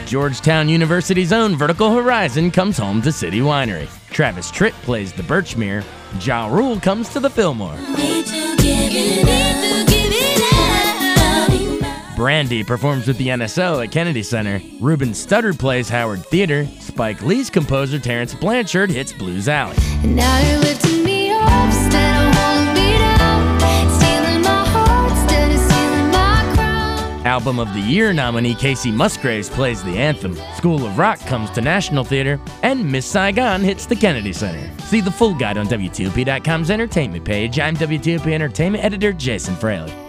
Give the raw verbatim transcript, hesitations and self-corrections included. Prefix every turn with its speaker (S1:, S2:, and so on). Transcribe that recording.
S1: Georgetown University's own Vertical Horizon comes home to City Winery. Travis Tritt plays the Birchmere. Ja Rule comes to the Fillmore. Brandy performs with the N S O at Kennedy Center. Ruben Studdard plays Howard Theater. Spike Lee's composer Terrence Blanchard hits Blues Alley.
S2: And now you're lifting me up instead of holding me down, stealing my heart instead of stealing my crown.
S1: Album of the Year nominee Casey Musgraves plays the anthem. School of Rock comes to National Theater, and Miss Saigon hits the Kennedy Center. See the full guide on W T O P dot com's entertainment page. I'm W T O P Entertainment editor Jason Fraley.